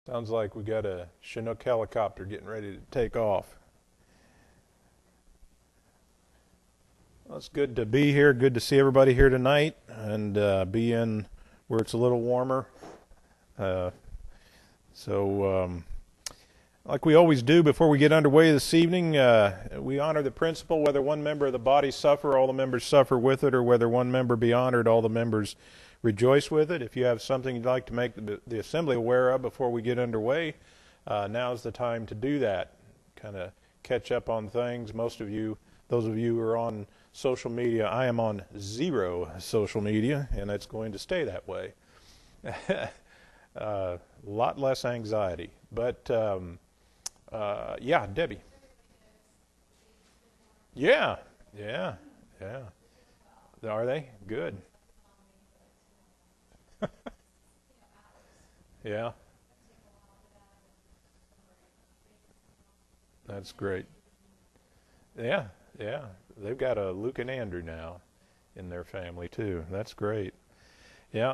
Sounds like we got a Chinook helicopter getting ready to take off. Well, it's good to be here. Good to see everybody here tonight and be in where it's a little warmer. Like we always do before we get underway this evening, we honor the principle, whether one member of the body suffer, all the members suffer with it, or whether one member be honored, all the members rejoice with it. If you have something you'd like to make the assembly aware of before we get underway, now's the time to do that. Kind of catch up on things. Most of you, those of you who are on social media, I am on zero social media, and it's going to stay that way. A lot less anxiety. But, yeah, Debbie. Yeah. Are they? Good. Yeah. That's great. Yeah. They've got a Luke and Andrew now in their family, too. That's great. Yeah.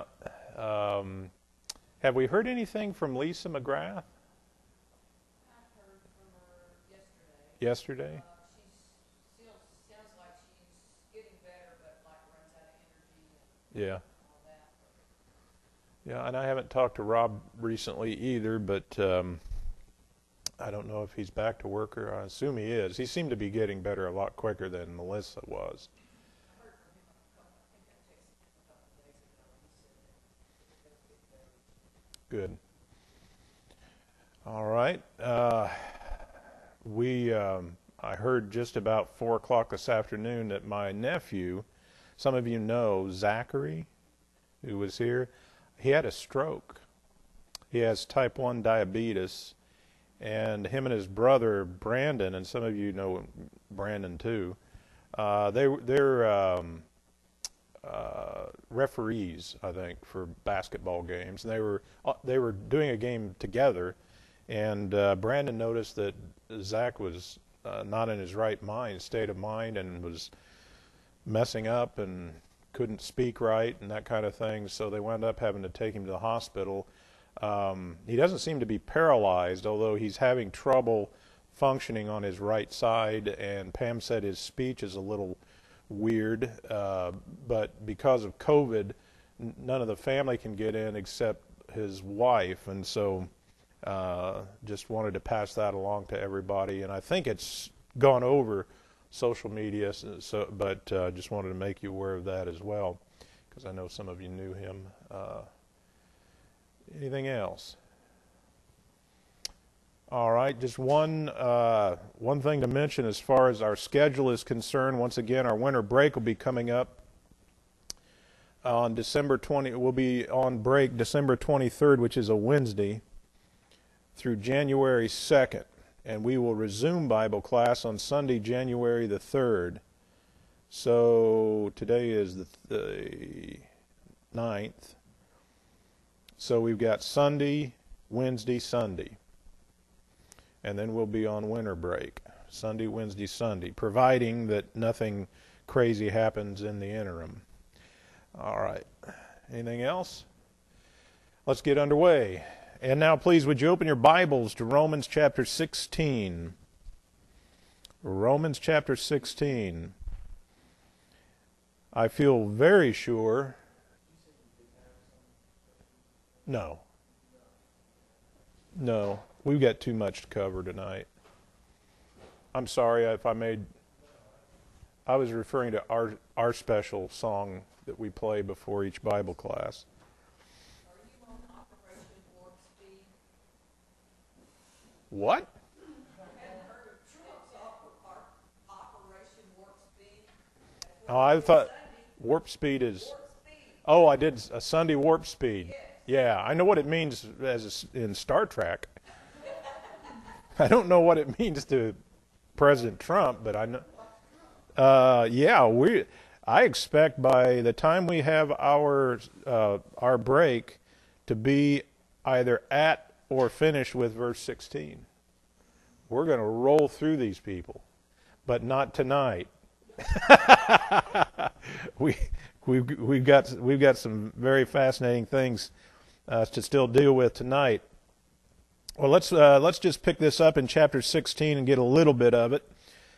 Have we heard anything from Lisa McGrath? I heard from her Yesterday? She still sounds like she's getting better, but like runs out of energy and Yeah. all that. Yeah, and I haven't talked to Rob recently either, but I don't know if he's back to work, or I assume he is. He seemed to be getting better a lot quicker than Melissa was. I heard from him I think I texted him a couple of days ago. He said that it was getting better. Good. All right. I heard just about 4 o'clock this afternoon that my nephew, some of you know Zachary, who was here, he had a stroke. He has type 1 diabetes, and him and his brother Brandon, and some of you know Brandon too, they're referees, I think, for basketball games. And they were doing a game together, and Brandon noticed that Zach was not in his right state of mind, and was messing up and couldn't speak right and that kind of thing. So they wound up having to take him to the hospital. He doesn't seem to be paralyzed, although he's having trouble functioning on his right side, and Pam said his speech is a little weird, but because of COVID, none of the family can get in except his wife, and so just wanted to pass that along to everybody. And I think it's gone over social media, but just wanted to make you aware of that as well, because I know some of you knew him. Anything else? All right, just one thing to mention as far as our schedule is concerned. Once again, our winter break will be coming up on December 20. We'll be on break December 23rd, which is a Wednesday, through January 2nd, and we will resume Bible class on Sunday, January the 3rd. So today is the 9th. So we've got Sunday, Wednesday, Sunday. And then we'll be on winter break, Sunday, Wednesday, Sunday, providing that nothing crazy happens in the interim. All right. Anything else? Let's get underway. And now, please, would you open your Bibles to Romans chapter 16? Romans chapter 16. I feel very sure. No. We've got too much to cover tonight. I'm sorry if I was referring to our special song that we play before each Bible class. Are you on Operation Warp Speed? What? Hadn't heard of Trump's Operation Warp Speed? Oh, I thought Warp Speed is... Warp Speed. Oh, I did a Sunday Warp Speed. Yes. Yeah, I know what it means in Star Trek. I don't know what it means to President Trump, but I know. Yeah, I expect by the time we have our break to be either at or finish with verse 16. We're going to roll through these people, but not tonight. We've got some very fascinating things to still deal with tonight. Well, let's just pick this up in chapter 16 and get a little bit of it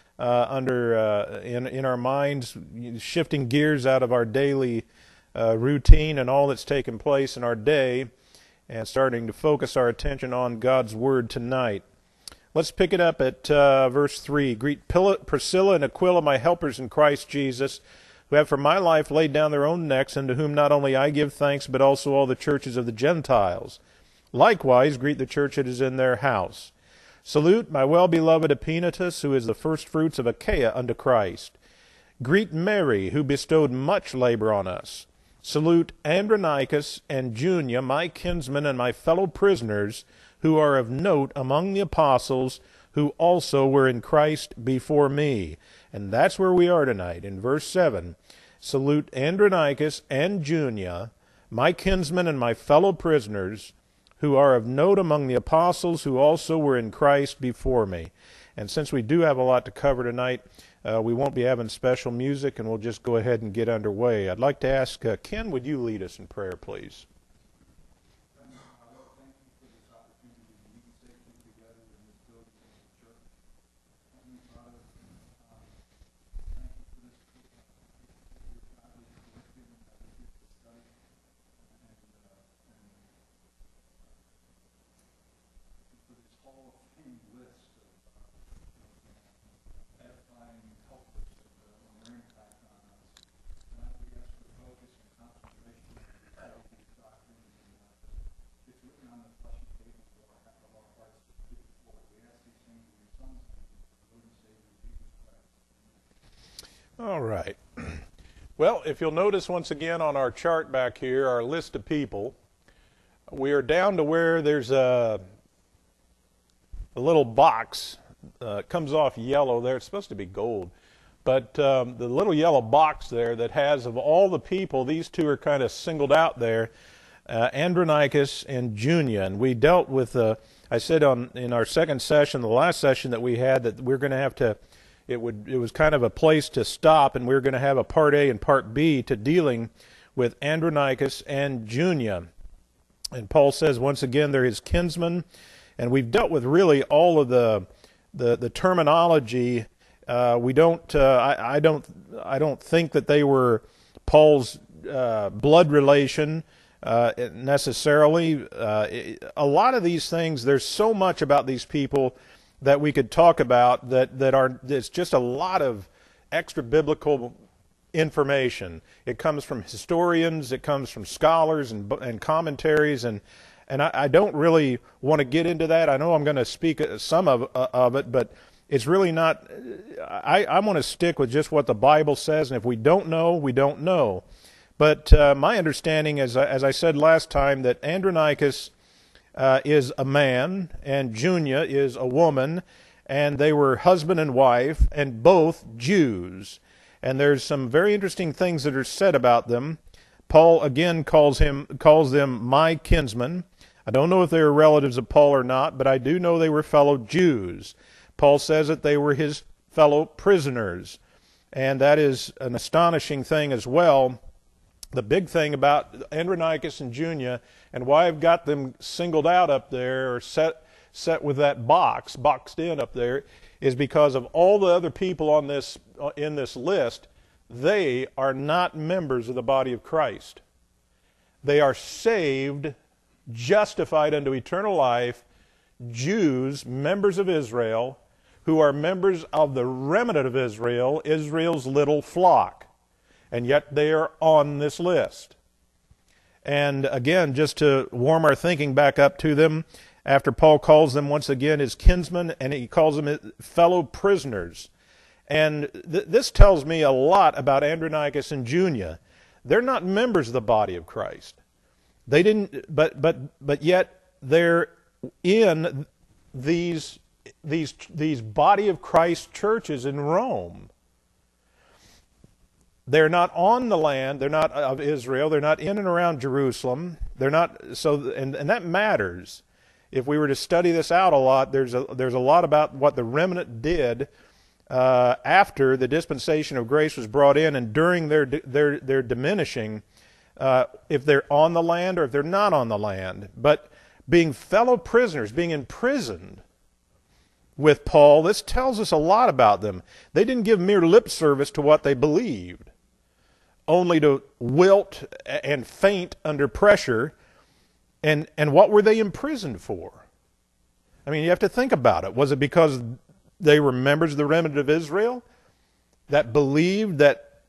in our minds, shifting gears out of our daily routine and all that's taken place in our day, and starting to focus our attention on God's Word tonight. Let's pick it up at verse 3. Greet Priscilla and Aquila, my helpers in Christ Jesus, who have for my life laid down their own necks, and to whom not only I give thanks, but also all the churches of the Gentiles. Likewise, greet the church that is in their house. Salute my well-beloved Epaenetus, who is the firstfruits of Achaia unto Christ. Greet Mary, who bestowed much labor on us. Salute Andronicus and Junia, my kinsmen and my fellow prisoners, who are of note among the apostles, who also were in Christ before me. And that's where we are tonight, in verse 7. Salute Andronicus and Junia, my kinsmen and my fellow prisoners, who are of note among the apostles, who also were in Christ before me. And since we do have a lot to cover tonight, we won't be having special music, and we'll just go ahead and get underway. I'd like to ask Ken, would you lead us in prayer, please? All right. Well, if you'll notice once again on our chart back here, our list of people, we are down to where there's a little box. It comes off yellow there. It's supposed to be gold. But the little yellow box there that has, of all the people, these two are kind of singled out there, Andronicus and Junia. And we dealt with, I said in our second session, the last session that we had, that we're going to have to, it was kind of a place to stop, and we were going to have a part A and part B to dealing with Andronicus and Junia. And Paul says, once again, they're his kinsmen, and we've dealt with really all of the terminology. I don't think that they were Paul's blood relation necessarily. A lot of these things, there's so much about these people that we could talk about it's just a lot of extra biblical information. It comes from historians, it comes from scholars and commentaries, and I don't really want to get into that. I know I'm going to speak some of it, but it's really not. I want to stick with just what the Bible says, and if we don't know, we don't know. But my understanding, as I said last time, that Andronicus is a man, and Junia is a woman, and they were husband and wife, and both Jews. And there's some very interesting things that are said about them. Paul again calls them my kinsmen. I don't know if they were relatives of Paul or not, but I do know they were fellow Jews. Paul says that they were his fellow prisoners, and that is an astonishing thing as well. The big thing about Andronicus and Junia, and why I've got them singled out up there, or set with that boxed in up there, is because of all the other people in this list. They are not members of the body of Christ. They are saved, justified unto eternal life, Jews, members of Israel, who are members of the remnant of Israel, Israel's little flock. And yet they are on this list. And again, just to warm our thinking back up to them, after Paul calls them once again his kinsmen, and he calls them his fellow prisoners. And this tells me a lot about Andronicus and Junia. They're not members of the body of Christ. They didn't, but yet they're in these body of Christ churches in Rome. They're not on the land. They're not of Israel. They're not in and around Jerusalem. They're not so, and that matters. If we were to study this out a lot, there's a lot about what the remnant did after the dispensation of grace was brought in, and during their diminishing, if they're on the land or if they're not on the land. But being fellow prisoners, being imprisoned with Paul. This tells us a lot about them. They didn't give mere lip service to what they believed, only to wilt and faint under pressure. And what were they imprisoned for? I mean, you have to think about it. Was it because they were members of the remnant of Israel that believed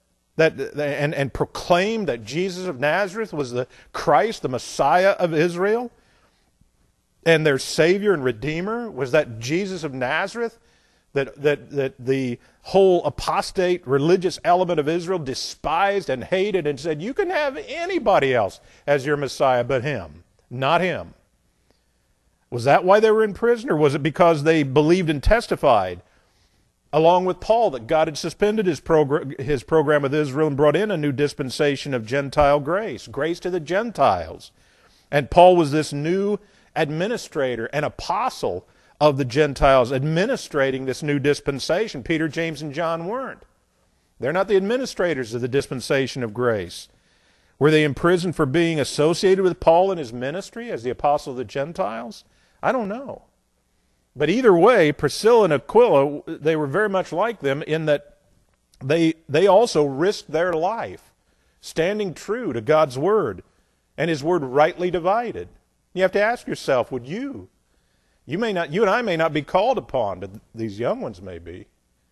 and proclaimed that Jesus of Nazareth was the Christ, the Messiah of Israel, and their Savior and Redeemer? Was that Jesus of Nazareth that the whole apostate religious element of Israel despised and hated and said, you can have anybody else as your Messiah but him, not him? Was that why they were in prison, or was it because they believed and testified, along with Paul, that God had suspended his program with Israel and brought in a new dispensation of Gentile grace to the Gentiles? And Paul was this new administrator and apostle of the Gentiles, administrating this new dispensation. Peter, James, and John weren't. They're not the administrators of the dispensation of grace. Were they imprisoned for being associated with Paul in his ministry as the apostle of the Gentiles? I don't know. But either way, Priscilla and Aquila, they were very much like them in that they also risked their life standing true to God's word and his word rightly divided. You have to ask yourself, would you? You and I may not be called upon, but these young ones may be.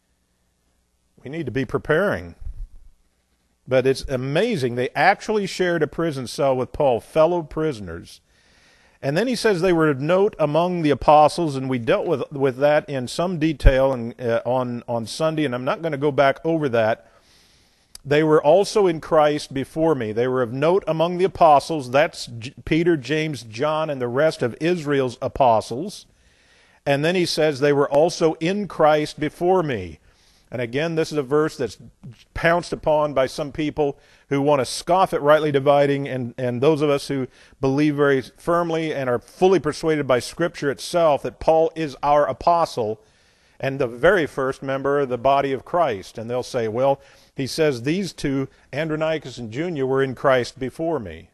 We need to be preparing. But it's amazing. They actually shared a prison cell with Paul, fellow prisoners. And then he says they were of note among the apostles, and we dealt with that in some detail on Sunday, and I'm not going to go back over that. They were also in Christ before me. They were of note among the apostles. That's Peter, James, John, and the rest of Israel's apostles. And then he says they were also in Christ before me. And again, this is a verse that's pounced upon by some people who want to scoff at rightly dividing, and those of us who believe very firmly and are fully persuaded by Scripture itself that Paul is our apostle and the very first member of the body of Christ. And they'll say, well, he says these two, Andronicus and Junia, were in Christ before me.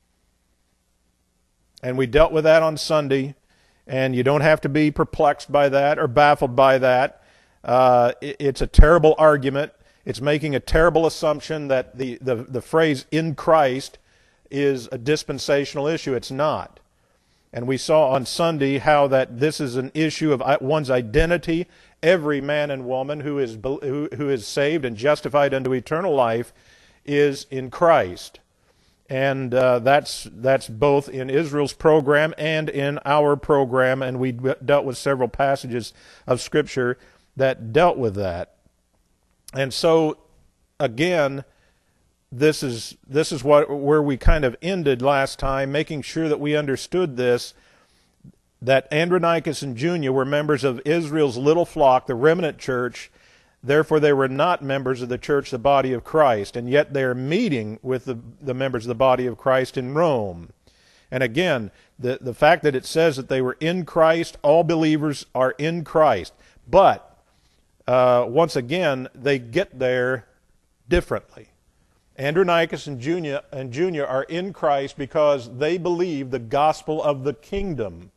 And we dealt with that on Sunday, and you don't have to be perplexed by that or baffled by that. It's a terrible argument. It's making a terrible assumption that the phrase in Christ is a dispensational issue. It's not. And we saw on Sunday how that this is an issue of one's identity. Every man and woman who is saved and justified unto eternal life is in Christ. And that's both in Israel's program and in our program, and we dealt with several passages of Scripture that dealt with that. And so, again, this is where we kind of ended last time, making sure that we understood this, that Andronicus and Junia were members of Israel's little flock, the remnant church. Therefore, they were not members of the church, the body of Christ, and yet they are meeting with the members of the body of Christ in Rome. And again, the fact that it says that they were in Christ, all believers are in Christ. But once again, they get there differently. Andronicus and Junia are in Christ because they believe the gospel of the kingdom.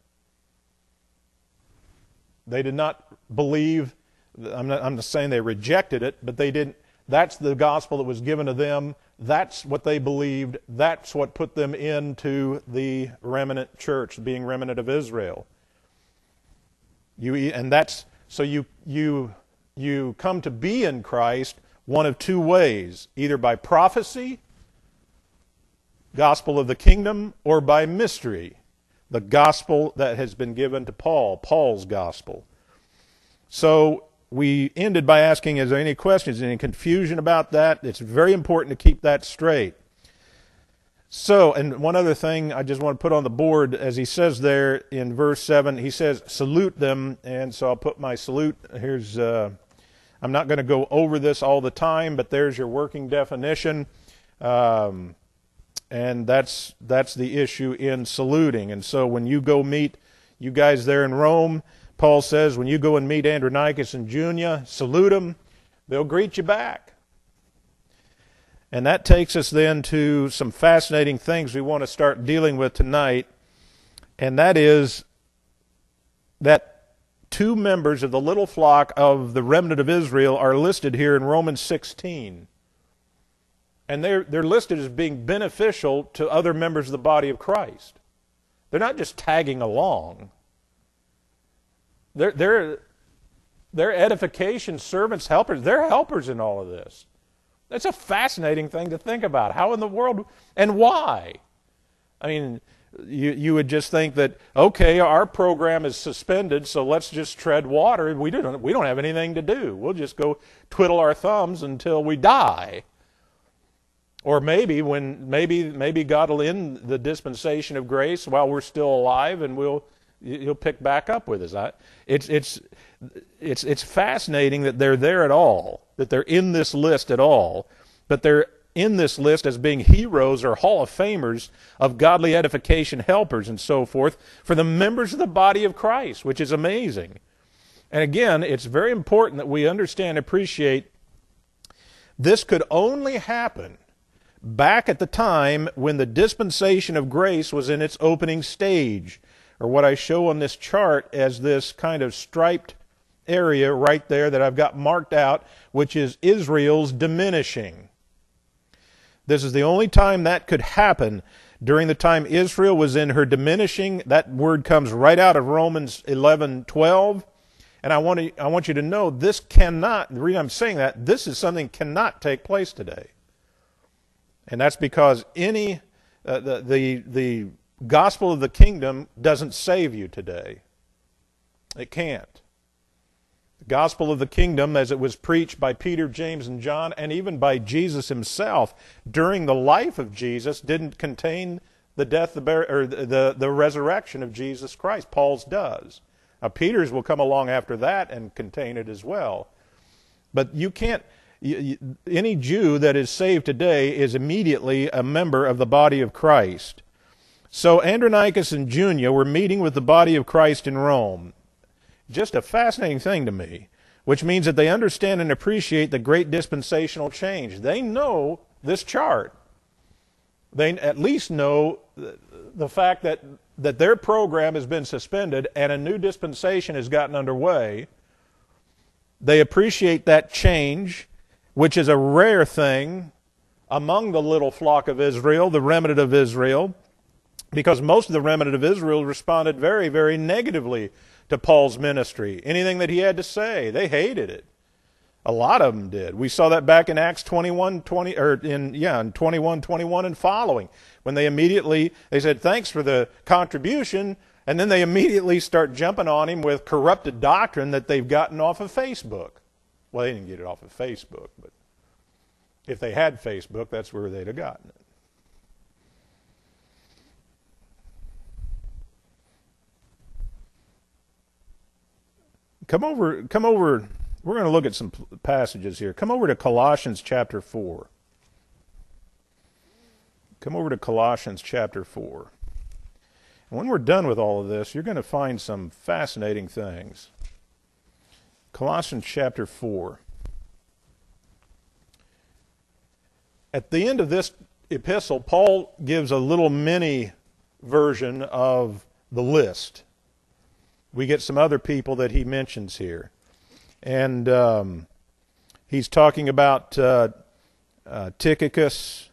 They did not believe, I'm not saying they rejected it, but they didn't. That's the gospel that was given to them. That's what they believed. That's what put them into the remnant church, being remnant of Israel. You come to be in Christ one of two ways, either by prophecy, gospel of the kingdom, or by mystery, the gospel that has been given to Paul, Paul's gospel. So we ended by asking, is there any questions, any confusion about that? It's very important to keep that straight. So, and one other thing I just want to put on the board, as he says there in verse 7, he says, salute them, and so I'll put my salute. Here's, I'm not going to go over this all the time, but there's your working definition, and that's the issue in saluting. And so when you go meet you guys there in Rome, Paul says, when you go and meet Andronicus and Junia, salute them, they'll greet you back. And that takes us then to some fascinating things we want to start dealing with tonight. And that is that 2 members of the little flock of the remnant of Israel are listed here in Romans 16. And they're listed as being beneficial to other members of the body of Christ. They're not just tagging along. They're edification, servants, helpers. They're helpers in all of this. That's a fascinating thing to think about. How in the world, and why? I mean, you would just think that, okay, our program is suspended, so let's just tread water. We don't have anything to do. We'll just go twiddle our thumbs until we die. Or maybe God will end the dispensation of grace while we're still alive, and He'll pick back up with us. It's fascinating that they're there at all, that they're in this list at all, but they're in this list as being heroes or Hall of Famers of godly edification helpers and so forth for the members of the body of Christ, which is amazing. And again, it's very important that we understand and appreciate this could only happen back at the time when the dispensation of grace was in its opening stage, or what I show on this chart as this kind of striped area right there that I've got marked out, which is Israel's diminishing. This is the only time that could happen, during the time Israel was in her diminishing. That word comes right out of Romans 11:12. And I want you to know this cannot, the reason I'm saying that, this is something that cannot take place today. And that's because the gospel of the kingdom doesn't save you today. It can't. The gospel of the kingdom, as it was preached by Peter, James, and John, and even by Jesus himself during the life of Jesus, didn't contain the death, the resurrection of Jesus Christ. Paul's does. Now, Peter's will come along after that and contain it as well. But you can't. Any Jew that is saved today is immediately a member of the body of Christ. So Andronicus and Junia were meeting with the body of Christ in Rome. Just a fascinating thing to me, which means that they understand and appreciate the great dispensational change. They know this chart. They at least know the fact that their program has been suspended and a new dispensation has gotten underway. They appreciate that change, which is a rare thing among the little flock of Israel, the remnant of Israel, because most of the remnant of Israel responded very, very negatively to Paul's ministry. Anything that he had to say, they hated it. A lot of them did. We saw that back in Acts 21:20, or in 21:21 and following, when they said, thanks for the contribution, and then they immediately start jumping on him with corrupted doctrine that they've gotten off of Facebook. Well, they didn't get it off of Facebook, but if they had Facebook, that's where they'd have gotten it. Come over, we're going to look at some passages here. Come over to Colossians chapter 4. Come over to Colossians chapter 4. And when we're done with all of this, you're going to find some fascinating things. Colossians chapter 4. At the end of this epistle, Paul gives a little mini version of the list. We get some other people that he mentions here. And he's talking about Tychicus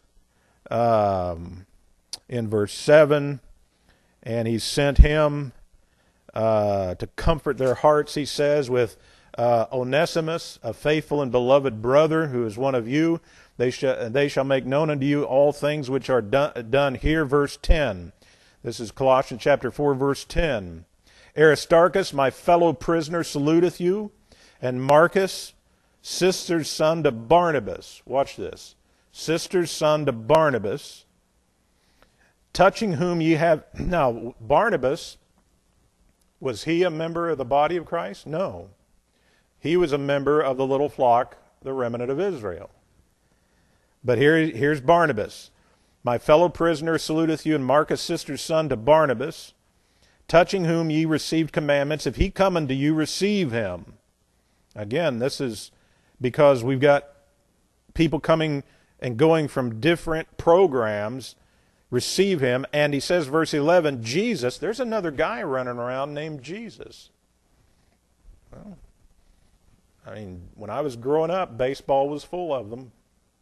in verse 7. And he sent him to comfort their hearts, he says, with Onesimus, a faithful and beloved brother who is one of you. They shall make known unto you all things which are done here. Verse 10. This is Colossians chapter 4, verse 10. Aristarchus, my fellow prisoner, saluteth you, and Marcus, sister's son to Barnabas. Watch this. Sister's son to Barnabas, touching whom ye have... Now, Barnabas, was he a member of the body of Christ? No. He was a member of the little flock, the remnant of Israel. But here's Barnabas. My fellow prisoner saluteth you, and Marcus, sister's son to Barnabas, touching whom ye received commandments. If he come unto you, receive him. Again, this is because we've got people coming and going from different programs receive him. And he says, verse 11, Jesus, there's another guy running around named Jesus. Well, I mean, when I was growing up, baseball was full of them.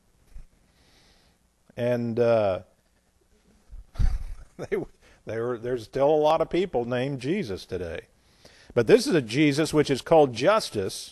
And there's still a lot of people named Jesus today. But this is a Jesus which is called Justus,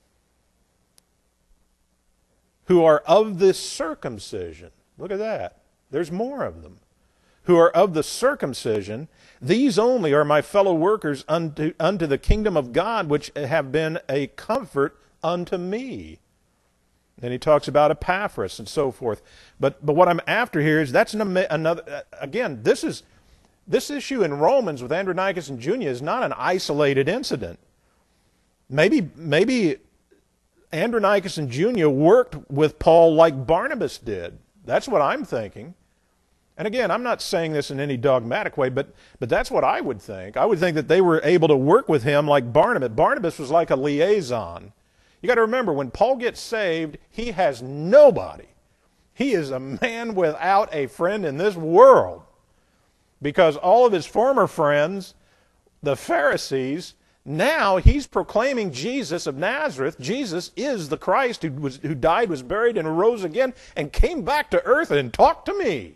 who are of the circumcision. Look at that. There's more of them. Who are of the circumcision. These only are my fellow workers unto the kingdom of God, which have been a comfort unto me. Then he talks about Epaphras and so forth. But what I'm after here is that's another, again, this issue in Romans with Andronicus and Junia is not an isolated incident. Maybe Andronicus and Junia worked with Paul like Barnabas did. That's what I'm thinking. And again, I'm not saying this in any dogmatic way, but that's what I would think. I would think that they were able to work with him like Barnabas. Barnabas was like a liaison. You got to remember, when Paul gets saved, he has nobody. He is a man without a friend in this world. Because all of his former friends, the Pharisees, now he's proclaiming Jesus of Nazareth. Jesus is the Christ who died, was buried, and rose again, and came back to earth and talked to me.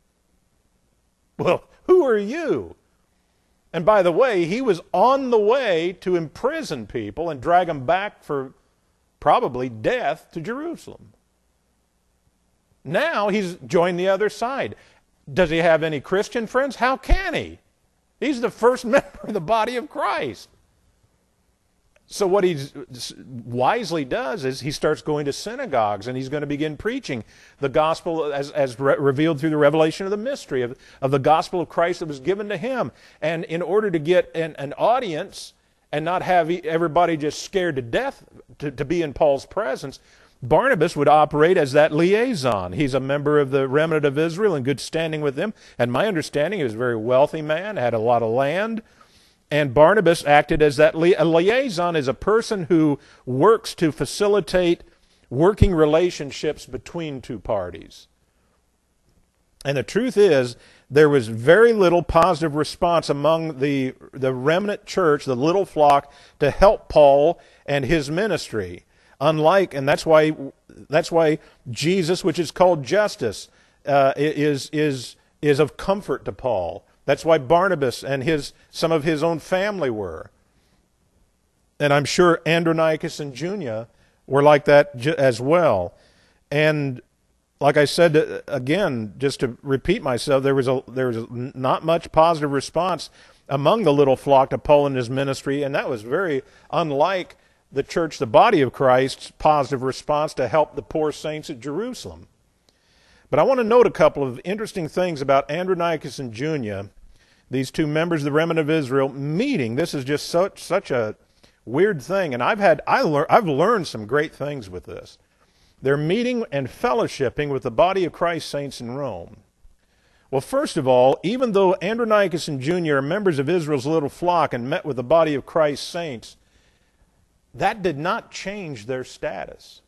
Well, who are you? And by the way, he was on the way to imprison people and drag them back for probably death to Jerusalem. Now he's joined the other side. Does he have any Christian friends? How can he? He's the first member of the body of Christ. So what he wisely does is he starts going to synagogues and he's going to begin preaching the gospel as revealed through the revelation of the mystery of the gospel of Christ that was given to him. And in order to get an audience and not have everybody just scared to death to be in Paul's presence, Barnabas would operate as that liaison. He's a member of the remnant of Israel in good standing with them. And my understanding, he was a very wealthy man, had a lot of land. And Barnabas acted as that a liaison is a person who works to facilitate working relationships between two parties. And the truth is, there was very little positive response among the remnant church, the little flock, to help Paul and his ministry. Unlike, and that's why Jesus, which is called Justus, is of comfort to Paul. That's why Barnabas and some of his own family were. And I'm sure Andronicus and Junia were like that as well. And like I said, again, just to repeat myself, there was not much positive response among the little flock to Paul and his ministry, and that was very unlike the church, the body of Christ's positive response to help the poor saints at Jerusalem. But I want to note a couple of interesting things about Andronicus and Junia, these two members of the remnant of Israel, meeting. This is just such a weird thing, and I've learned some great things with this. They're meeting and fellowshipping with the body of Christ saints in Rome. Well, first of all, even though Andronicus and Junia are members of Israel's little flock and met with the body of Christ saints, that did not change their status.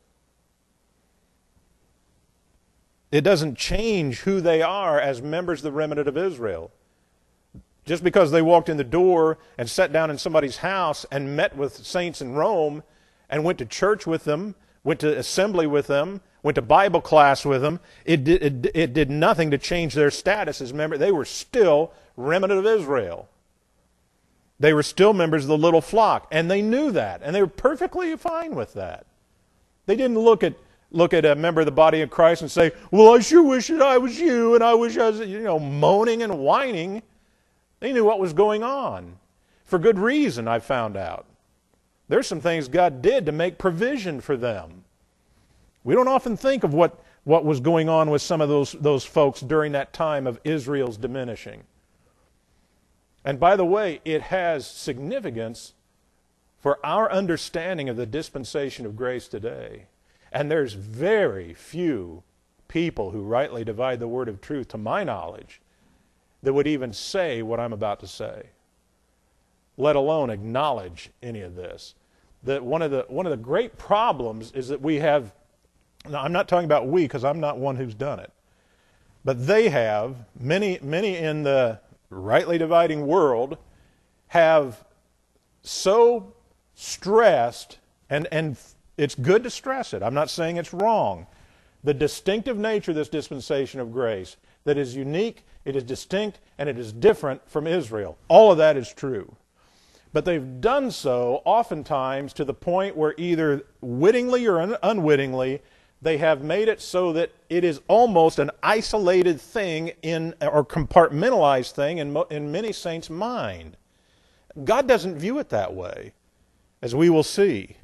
It doesn't change who they are as members of the remnant of Israel. Just because they walked in the door and sat down in somebody's house and met with saints in Rome and went to church with them, went to assembly with them, went to Bible class with them, it did nothing to change their status as members. They were still remnant of Israel. They were still members of the little flock, and they knew that, and they were perfectly fine with that. They didn't look at a member of the body of Christ and say, well, I sure wish that I was you, and I wish I was, moaning and whining. They knew what was going on. For good reason, I found out. There's some things God did to make provision for them. We don't often think of what was going on with some of those folks during that time of Israel's diminishing. And by the way, it has significance for our understanding of the dispensation of grace today. And there's very few people who rightly divide the word of truth, to my knowledge, that would even say what I'm about to say, let alone acknowledge any of this. That one of the great problems is that we have, now I'm not talking about we because I'm not one who's done it, But they have, many in the rightly dividing world, have so stressed, and it's good to stress it. I'm not saying it's wrong. The distinctive nature of this dispensation of grace, that is unique, it is distinct, and it is different from Israel. All of that is true. But they've done so oftentimes to the point where either wittingly or unwittingly, they have made it so that it is almost an isolated thing or compartmentalized thing in many saints' mind. God doesn't view it that way, as we will see.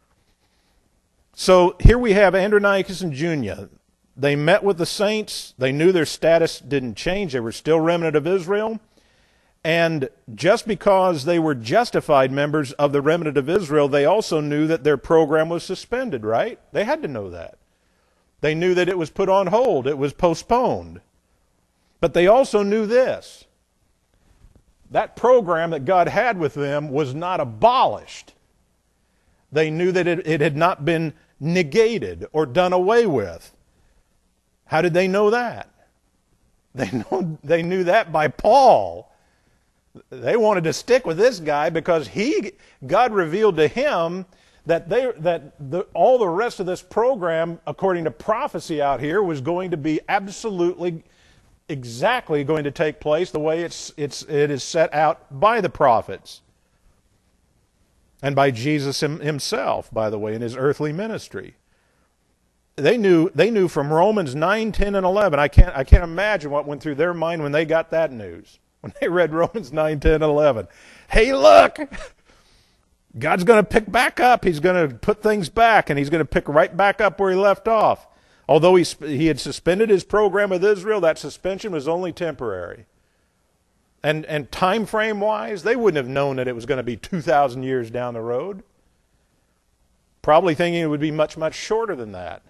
So here we have Andronicus and Junia. They met with the saints. They knew their status didn't change. They were still remnant of Israel. And just because they were justified members of the remnant of Israel, they also knew that their program was suspended, right? They had to know that. They knew that it was put on hold. It was postponed. But they also knew this. That program that God had with them was not abolished. They knew that it had not been negated or done away with. How did they know that? They knew that by Paul. They wanted to stick with this guy because God revealed to him that all the rest of this program, according to prophecy out here, was going to be absolutely, exactly going to take place the way it is set out by the prophets. And by Jesus himself, by the way, in his earthly ministry. They knew from Romans 9, 10, and 11. I can't imagine what went through their mind when they got that news. When they read Romans 9, 10, and 11. Hey, look! God's going to pick back up. He's going to put things back, and he's going to pick right back up where he left off. Although he had suspended his program with Israel, that suspension was only temporary. And time frame wise, they wouldn't have known that it was going to be 2,000 years down the road. Probably thinking it would be much, much shorter than that.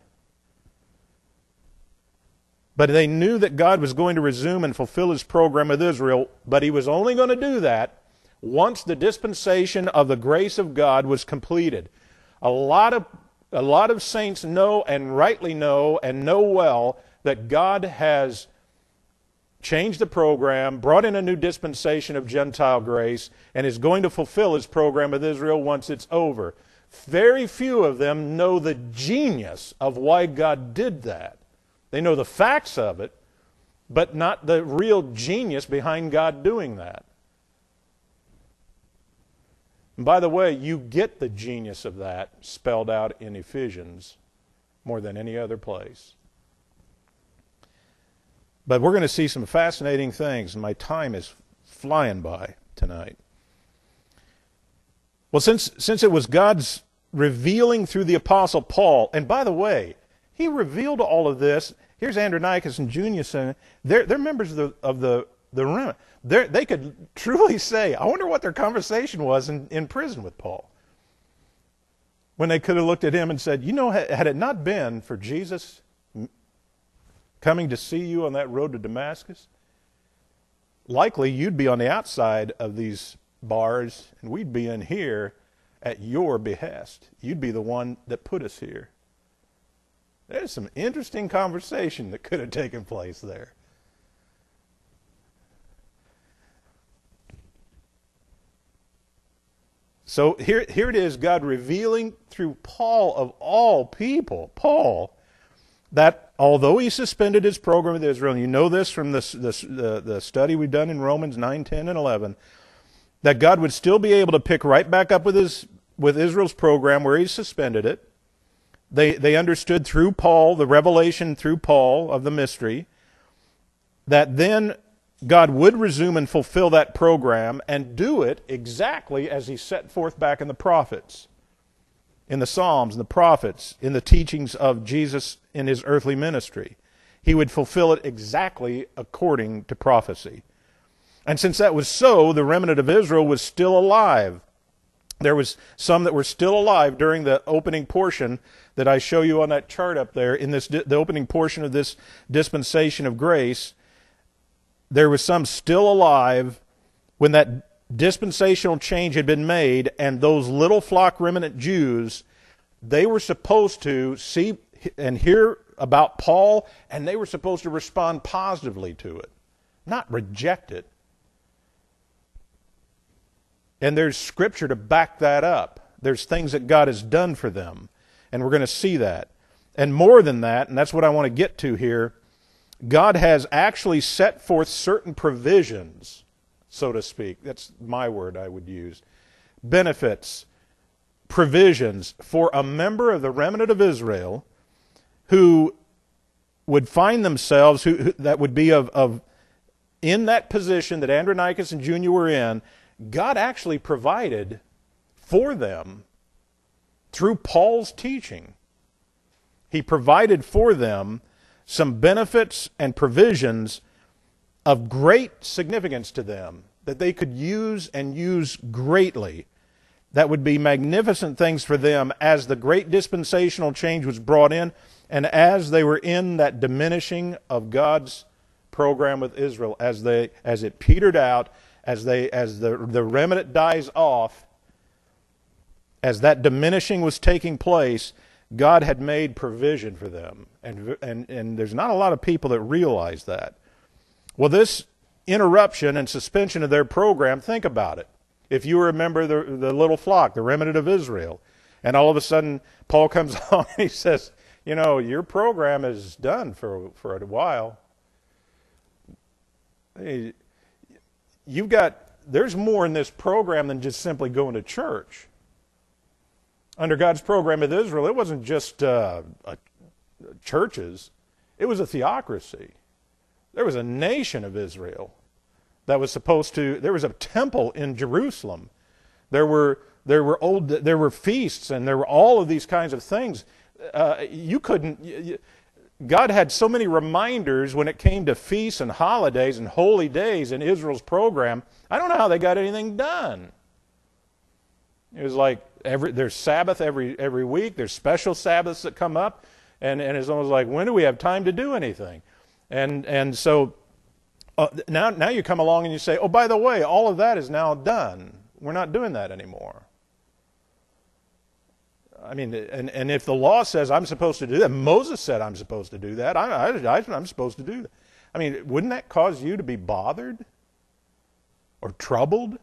But they knew that God was going to resume and fulfill his program with Israel, but he was only going to do that once the dispensation of the grace of God was completed. A lot of saints know, and rightly know, and know well, that God has changed the program, brought in a new dispensation of Gentile grace, and is going to fulfill his program with Israel once it's over. Very few of them know the genius of why God did that. They know the facts of it, but not the real genius behind God doing that. And by the way, you get the genius of that spelled out in Ephesians more than any other place. But we're going to see some fascinating things, and my time is flying by tonight. Well, since it was God's revealing through the Apostle Paul, and by the way, he revealed all of this. Here's Andronicus and Junia saying, they're members of the remnant. They could truly say, I wonder what their conversation was in prison with Paul. When they could have looked at him and said, had it not been for Jesus coming to see you on that road to Damascus, likely you'd be on the outside of these bars and we'd be in here at your behest. You'd be the one that put us here. There's some interesting conversation that could have taken place there. So here it is, God revealing through Paul of all people, Paul, that although he suspended his program with Israel, and you know this from the study we've done in Romans 9, 10, and 11, that God would still be able to pick right back up with Israel's program where he suspended it. They understood through Paul, the revelation through Paul of the mystery, that then God would resume and fulfill that program and do it exactly as he set forth back in the prophets, in the Psalms, and the prophets, in the teachings of Jesus in his earthly ministry. He would fulfill it exactly according to prophecy. And since that was so, the remnant of Israel was still alive. There was some that were still alive during the opening portion that I show you on that chart up there, in the opening portion of this dispensation of grace. There was some still alive when that dispensational change had been made, and those little flock remnant Jews, they were supposed to see and hear about Paul, and they were supposed to respond positively to it, not reject it. And there's Scripture to back that up. There's things that God has done for them, and we're going to see that. And more than that, and that's what I want to get to here, God has actually set forth certain provisions, so to speak. That's my word I would use. Benefits, provisions for a member of the remnant of Israel who would find themselves, who that would be of in that position that Andronicus and Junia were in. God actually provided for them through Paul's teaching. He provided for them some benefits and provisions of great significance to them that they could use and use greatly. That would be magnificent things for them as the great dispensational change was brought in and as they were in that diminishing of God's program with Israel, as it petered out, as the remnant dies off, as that diminishing was taking place, God had made provision for them. And there's not a lot of people that realize that. Well, this interruption and suspension of their program, think about it. If you remember the little flock, the remnant of Israel, and all of a sudden Paul comes along and he says, you know, your program is done for a while. Hey, there's more in this program than just simply going to church. Under God's program with Israel, it wasn't just churches. It was a theocracy. There was a nation of Israel that was there was a temple in Jerusalem. There were feasts, and there were all of these kinds of things. God had so many reminders when it came to feasts and holidays and holy days in Israel's program. I don't know how they got anything done. It was like there's Sabbath every week. There's special Sabbaths that come up, and it's almost like, when do we have time to do anything? And so now you come along and you say, oh, by the way, all of that is now done. We're not doing that anymore. I mean, and if the law says I'm supposed to do that, Moses said I'm supposed to do that, I'm supposed to do that. I mean, wouldn't that cause you to be bothered or troubled?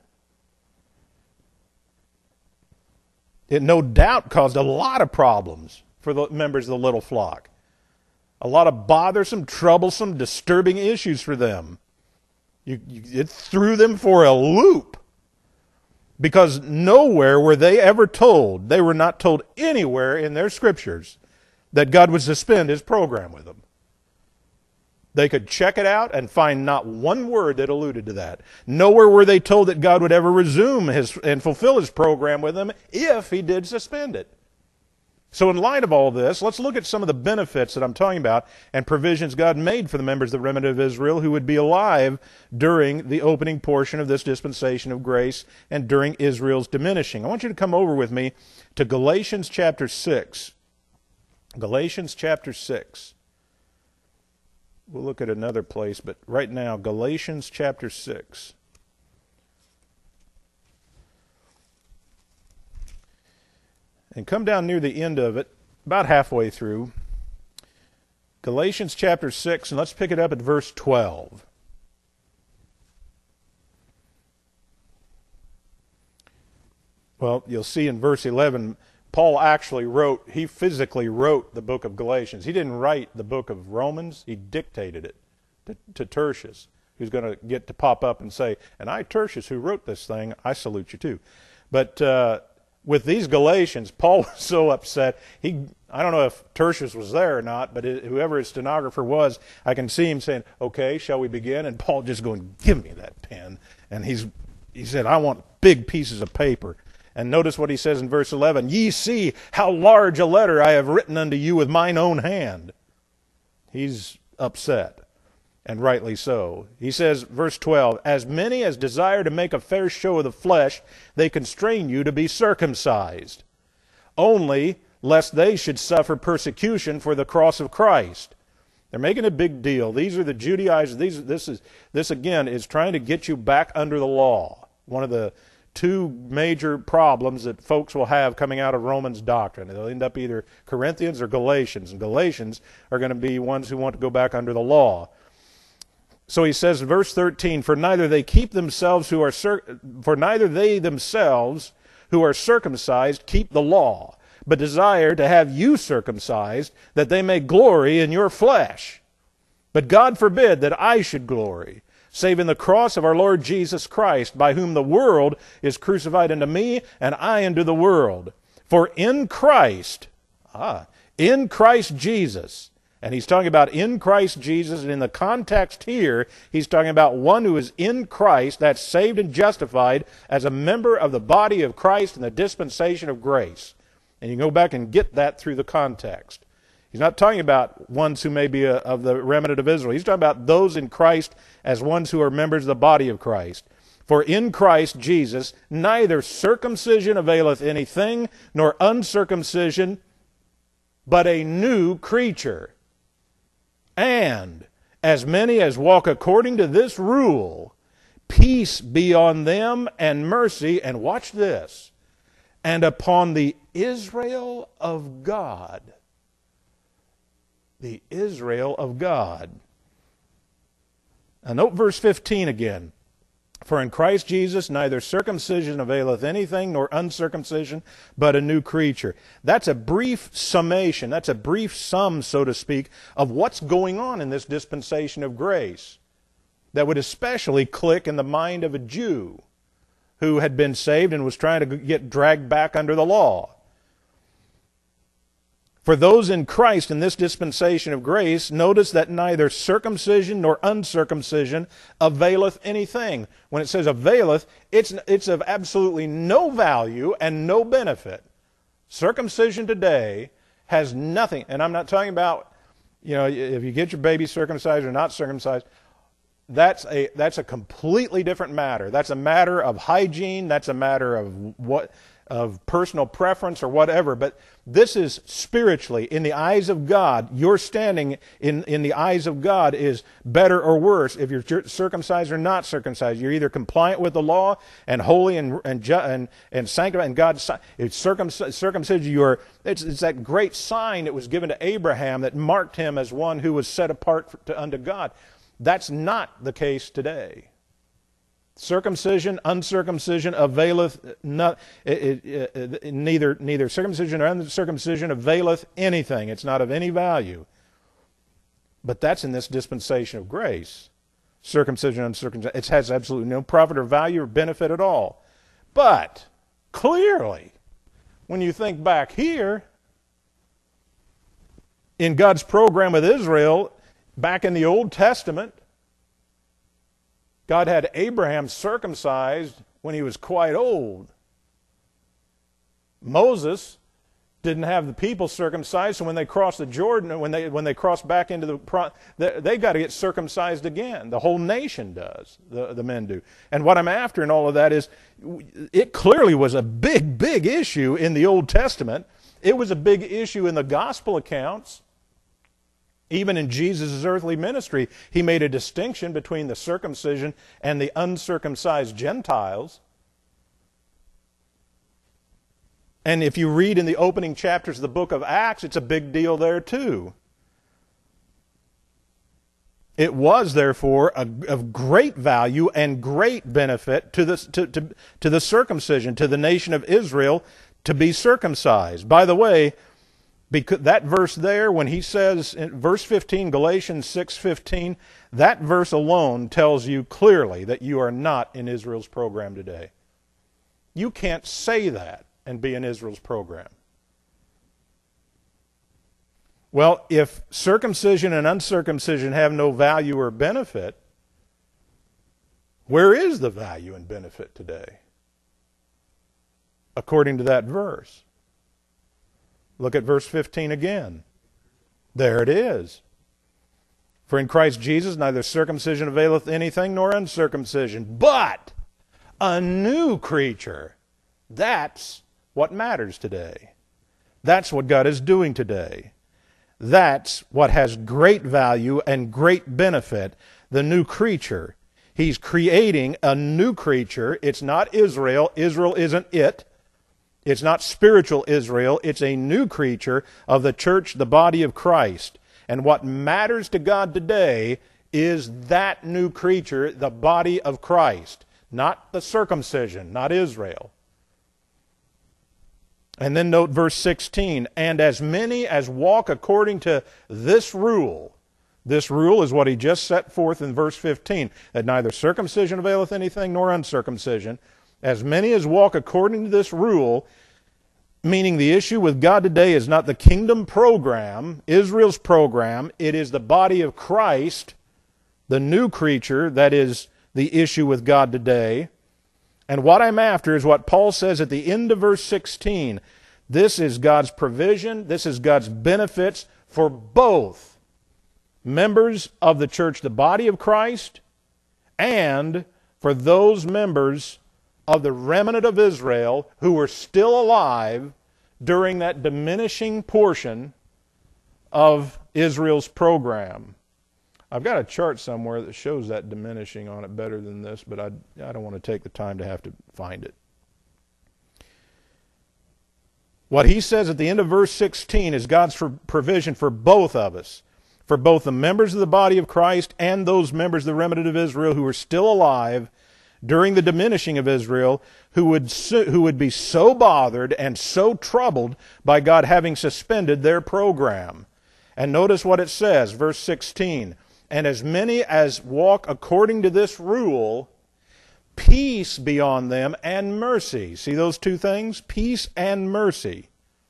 It no doubt caused a lot of problems for the members of the little flock. A lot of bothersome, troublesome, disturbing issues for them. It threw them for a loop. Because nowhere were they ever told, they were not told anywhere in their scriptures, that God would suspend His program with them. They could check it out and find not one word that alluded to that. Nowhere were they told that God would ever resume and fulfill His program with them if He did suspend it. So in light of all this, let's look at some of the benefits that I'm talking about and provisions God made for the members of the remnant of Israel who would be alive during the opening portion of this dispensation of grace and during Israel's diminishing. I want you to come over with me to Galatians chapter 6. Galatians chapter 6. We'll look at another place, but right now, Galatians chapter 6. And come down near the end of it, about halfway through. Galatians chapter 6, and let's pick it up at verse 12. Well, you'll see in verse 11, Paul he physically wrote the book of Galatians. He didn't write the book of Romans, he dictated it to Tertius, who's going to get to pop up and say, and I, Tertius, who wrote this thing, I salute you too. But with these Galatians, Paul was so upset. I don't know if Tertius was there or not, but whoever his stenographer was, I can see him saying, okay, shall we begin? And Paul just going, give me that pen. And he said, I want big pieces of paper. And notice what he says in verse 11, ye see how large a letter I have written unto you with mine own hand. He's upset, and rightly so. He says, verse 12, as many as desire to make a fair show of the flesh, they constrain you to be circumcised, only lest they should suffer persecution for the cross of Christ. They're making a big deal. These are the Judaizers. This again is trying to get you back under the law. One of the two major problems that folks will have coming out of Romans doctrine. They'll end up either Corinthians or Galatians, and Galatians are going to be ones who want to go back under the law. So he says in verse 13, for neither they themselves who are circumcised keep the law, but desire to have you circumcised, that they may glory in your flesh. But God forbid that I should glory, save in the cross of our Lord Jesus Christ, by whom the world is crucified unto me, and I unto the world. For in Christ Jesus, and he's talking about in Christ Jesus, and in the context here, he's talking about one who is in Christ, that's saved and justified as a member of the body of Christ in the dispensation of grace. And you can go back and get that through the context. He's not talking about ones who may be of the remnant of Israel. He's talking about those in Christ as ones who are members of the body of Christ. For in Christ Jesus neither circumcision availeth anything, nor uncircumcision, but a new creature. And as many as walk according to this rule, peace be on them and mercy, and watch this, and upon the Israel of God. The Israel of God. Now note verse 15 again. For in Christ Jesus neither circumcision availeth anything, nor uncircumcision, but a new creature. That's a brief summation, that's a brief sum, so to speak, of what's going on in this dispensation of grace that would especially click in the mind of a Jew who had been saved and was trying to get dragged back under the law. For those in Christ in this dispensation of grace, notice that neither circumcision nor uncircumcision availeth anything. When it says availeth, it's of absolutely no value and no benefit. Circumcision today has nothing, and I'm not talking about, if you get your baby circumcised or not circumcised, that's a completely different matter. That's a matter of hygiene, that's a matter of personal preference or whatever, but this is spiritually, in the eyes of God, your standing in the eyes of God is better or worse if you're circumcised or not circumcised. You're either compliant with the law and holy and sanctified, and God circumcised you. It's that great sign that was given to Abraham that marked him as one who was set apart unto God. That's not the case today. Circumcision, uncircumcision availeth not. Neither circumcision or uncircumcision availeth anything. It's not of any value. But that's in this dispensation of grace. Circumcision, uncircumcision, it has absolutely no profit or value or benefit at all. But clearly, when you think back here, in God's program with Israel, back in the Old Testament, God had Abraham circumcised when he was quite old. Moses didn't have the people circumcised, so when they crossed the Jordan, when they crossed back into they got to get circumcised again. The whole nation does, the men do. And what I'm after in all of that is, it clearly was a big, big issue in the Old Testament. It was a big issue in the gospel accounts. Even in Jesus' earthly ministry, he made a distinction between the circumcision and the uncircumcised Gentiles. And if you read in the opening chapters of the book of Acts, it's a big deal there too. It was, therefore, of great value and great benefit to the circumcision, to the nation of Israel, to be circumcised. By the way, because that verse there, when he says in verse 15, Galatians 6:15, that verse alone tells you clearly that you are not in Israel's program today. You can't say that and be in Israel's program. Well, if circumcision and uncircumcision have no value or benefit, where is the value and benefit today? According to that verse. Look at verse 15 again. There it is. For in Christ Jesus neither circumcision availeth anything nor uncircumcision, but a new creature. That's what matters today. That's what God is doing today. That's what has great value and great benefit, the new creature. He's creating a new creature. It's not Israel. Israel isn't it. It's not spiritual Israel. It's a new creature of the church, the body of Christ. And what matters to God today is that new creature, the body of Christ, not the circumcision, not Israel. And then note verse 16, and as many as walk according to this rule is what he just set forth in verse 15, that neither circumcision availeth anything nor uncircumcision. As many as walk according to this rule, meaning the issue with God today is not the kingdom program, Israel's program, it is the body of Christ, the new creature, that is the issue with God today. And what I'm after is what Paul says at the end of verse 16. This is God's provision, this is God's benefits for both members of the church, the body of Christ, and for those members of the remnant of Israel who were still alive during that diminishing portion of Israel's program. I've got a chart somewhere that shows that diminishing on it better than this, but I don't want to take the time to have to find it. What he says at the end of verse 16 is God's provision for both of us, for both the members of the body of Christ and those members of the remnant of Israel who were still alive during the diminishing of Israel, who would be so bothered and so troubled by God having suspended their program. And notice what it says, verse 16. And as many as walk according to this rule, peace be on them and mercy. See those two things? Peace and mercy.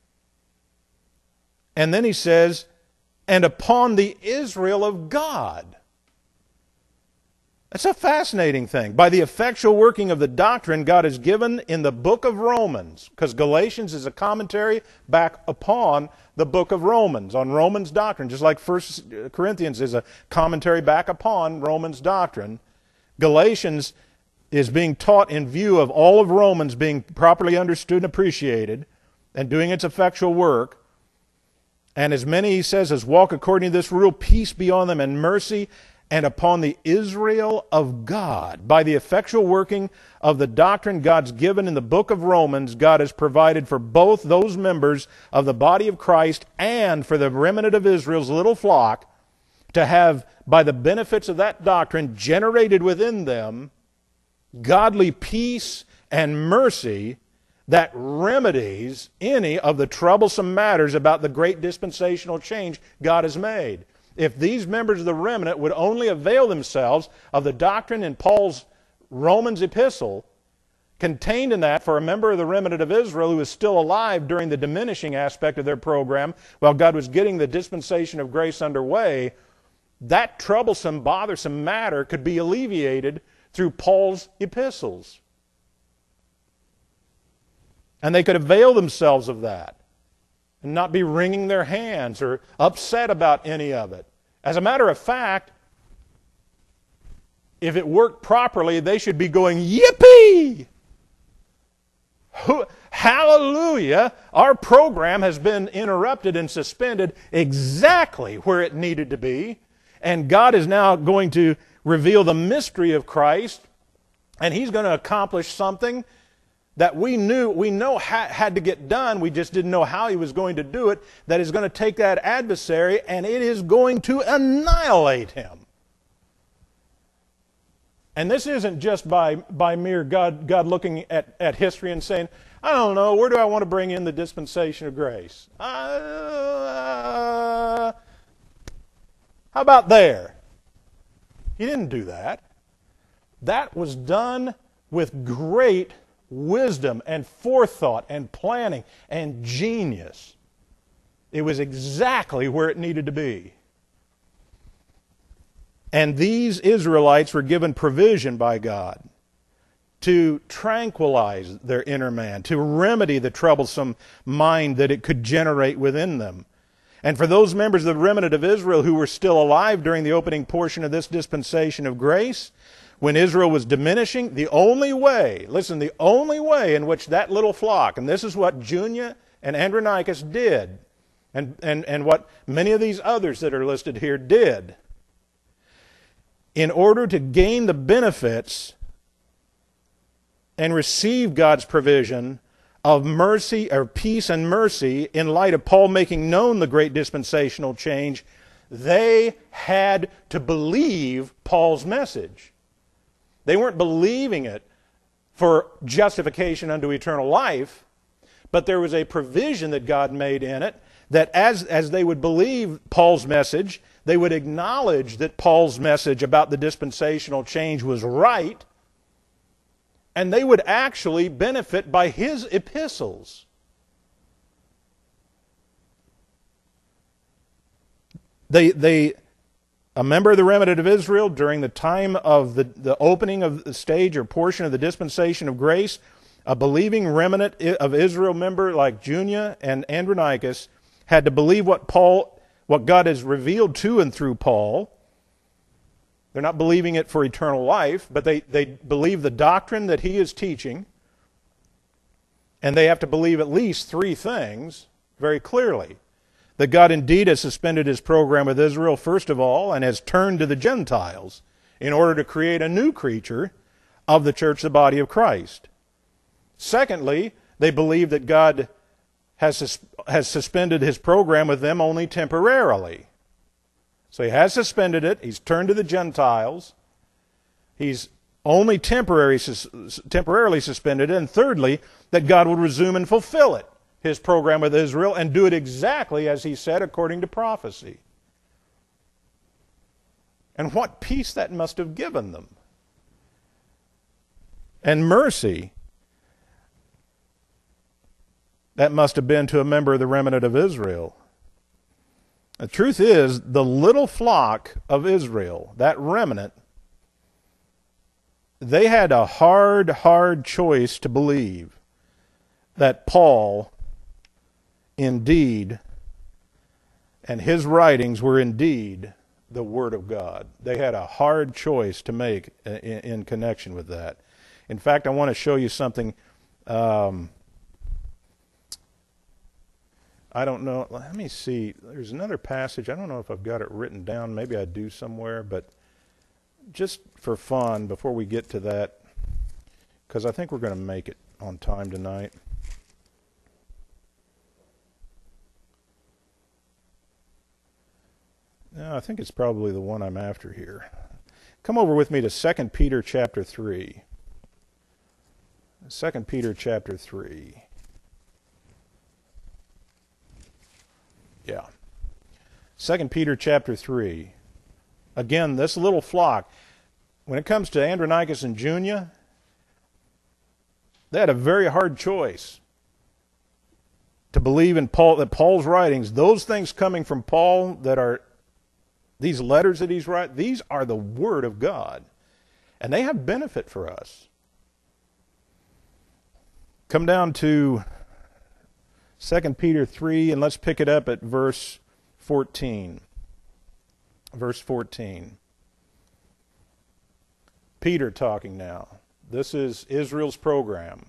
And then he says, and upon the Israel of God. That's a fascinating thing. By the effectual working of the doctrine God has given in the book of Romans, because Galatians is a commentary back upon the book of Romans, on Romans doctrine, just like 1 Corinthians is a commentary back upon Romans doctrine. Galatians is being taught in view of all of Romans being properly understood and appreciated and doing its effectual work. And as many, he says, as walk according to this rule, peace be on them and mercy, and upon the Israel of God. By the effectual working of the doctrine God's given in the book of Romans, God has provided for both those members of the body of Christ and for the remnant of Israel's little flock to have, by the benefits of that doctrine generated within them, godly peace and mercy that remedies any of the troublesome matters about the great dispensational change God has made. If these members of the remnant would only avail themselves of the doctrine in Paul's Romans epistle, contained in that for a member of the remnant of Israel who was still alive during the diminishing aspect of their program, while God was getting the dispensation of grace underway, that troublesome, bothersome matter could be alleviated through Paul's epistles. And they could avail themselves of that and not be wringing their hands or upset about any of it. As a matter of fact, if it worked properly, they should be going, yippee! Hallelujah! Our program has been interrupted and suspended exactly where it needed to be, and God is now going to reveal the mystery of Christ, and He's going to accomplish something that we know had to get done. We just didn't know how He was going to do it. That is going to take that adversary and it is going to annihilate him. And this isn't just by mere God looking at history and saying, I don't know, where do I want to bring in the dispensation of grace? How about there? He didn't do that. That was done with great wisdom and forethought and planning and genius. It was exactly where it needed to be. And these Israelites were given provision by God to tranquilize their inner man, to remedy the troublesome mind that it could generate within them. And for those members of the remnant of Israel who were still alive during the opening portion of this dispensation of grace, when Israel was diminishing, the only way in which that little flock, and this is what Junia and Andronicus did, and what many of these others that are listed here did, in order to gain the benefits and receive God's provision of mercy, or peace and mercy, in light of Paul making known the great dispensational change, they had to believe Paul's message. They weren't believing it for justification unto eternal life, but there was a provision that God made in it that as they would believe Paul's message, they would acknowledge that Paul's message about the dispensational change was right, and they would actually benefit by his epistles. A member of the remnant of Israel during the time of the opening of the stage or portion of the dispensation of grace, a believing remnant of Israel member like Junia and Andronicus had to believe what God has revealed to and through Paul. They're not believing it for eternal life, but they believe the doctrine that he is teaching, and they have to believe at least three things very clearly. That God indeed has suspended his program with Israel, first of all, and has turned to the Gentiles in order to create a new creature of the church, the body of Christ. Secondly, they believe that God has suspended his program with them only temporarily. So he has suspended it. He's turned to the Gentiles. He's only temporarily suspended it. And thirdly, that God will resume and fulfill it, his program with Israel, and do it exactly as he said according to prophecy. And what peace that must have given them. And mercy that must have been to a member of the remnant of Israel. The truth is, the little flock of Israel, that remnant, they had a hard choice to believe that Paul indeed, and his writings were indeed the Word of God. They had a hard choice to make in connection with that. In fact, I want to show you something. I don't know. Let me see. There's another passage. I don't know if I've got it written down. Maybe I do somewhere. But just for fun, before we get to that, because I think we're going to make it on time tonight. No, I think it's probably the one I'm after here. Come over with me to 2 Peter chapter 3. 2 Peter chapter 3. Yeah. 2 Peter chapter 3. Again, this little flock, when it comes to Andronicus and Junia, they had a very hard choice to believe in Paul's writings. Those things coming from Paul that are these letters that he's writing, these are the Word of God. And they have benefit for us. Come down to 2 Peter 3, and let's pick it up at verse 14. Verse 14. Peter talking now. This is Israel's program.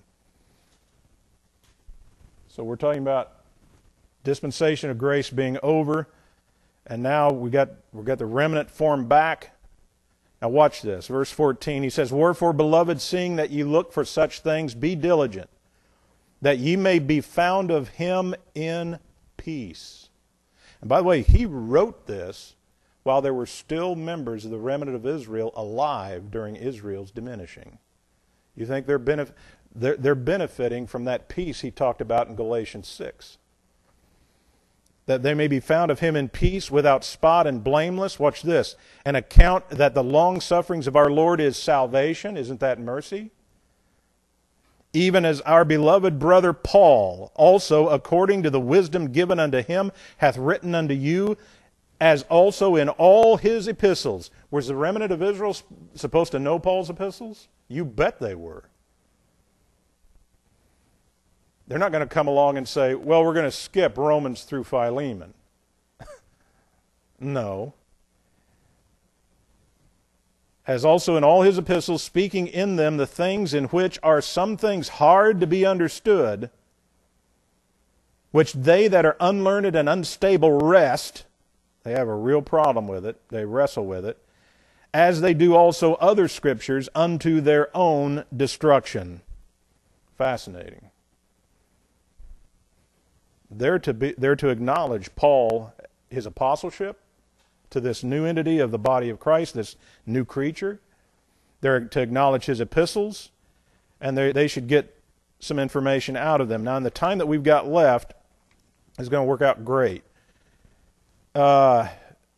So we're talking about dispensation of grace being over, and now we got the remnant formed back. Now watch this. Verse 14, he says, "Wherefore, beloved, seeing that ye look for such things, be diligent, that ye may be found of him in peace." And by the way, he wrote this while there were still members of the remnant of Israel alive during Israel's diminishing. You think they're benefiting from that peace he talked about in Galatians 6. That they may be found of him in peace, without spot and blameless. Watch this. An account that the long sufferings of our Lord is salvation. Isn't that mercy? Even as our beloved brother Paul also, according to the wisdom given unto him, hath written unto you, as also in all his epistles. Was the remnant of Israel supposed to know Paul's epistles? You bet they were. They're not going to come along and say, well, we're going to skip Romans through Philemon. No. As also in all his epistles, speaking in them the things in which are some things hard to be understood, which they that are unlearned and unstable wrest. They have a real problem with it. They wrestle with it. as they do also other scriptures, unto their own destruction. Fascinating. They're to acknowledge Paul, his apostleship to this new entity of the body of Christ, this new creature. They're to acknowledge his epistles, and they should get some information out of them. Now, in the time that we've got left, it's going to work out great. I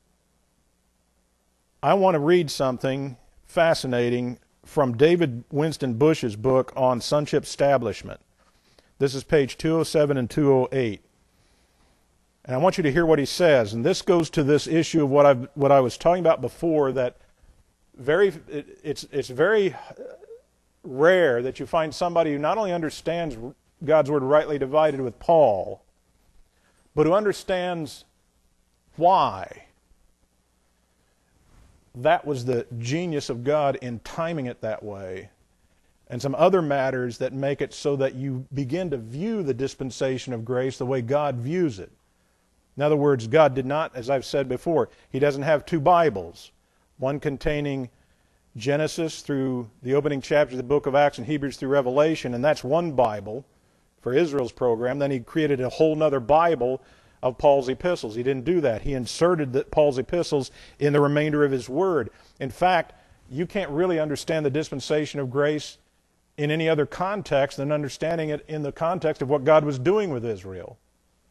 want to read something fascinating from David Winston Bush's book on sonship establishment. This is page 207 and 208. And I want you to hear what he says. And this goes to this issue of what I was talking about before, that it's very rare that you find somebody who not only understands God's Word rightly divided with Paul, but who understands why. That was the genius of God in timing it that way. And some other matters that make it so that you begin to view the dispensation of grace the way God views it. In other words, God did not, as I've said before, He doesn't have two Bibles, one containing Genesis through the opening chapters of the book of Acts and Hebrews through Revelation, and that's one Bible for Israel's program. Then He created a whole other Bible of Paul's epistles. He didn't do that. He inserted Paul's epistles in the remainder of His Word. In fact, you can't really understand the dispensation of grace in any other context than understanding it in the context of what God was doing with Israel.